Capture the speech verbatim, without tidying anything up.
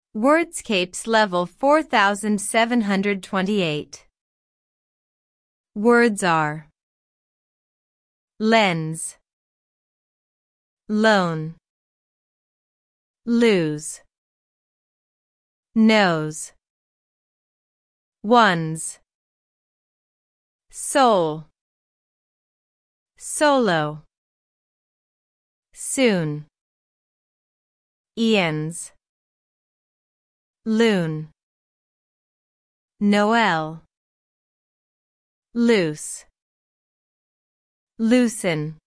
Wordscapes level four thousand seven hundred twenty-eight. Words are lens, loan, lose, nose, ones, soul, solo, soon, Ian's, loon, Noel, loose, loosen,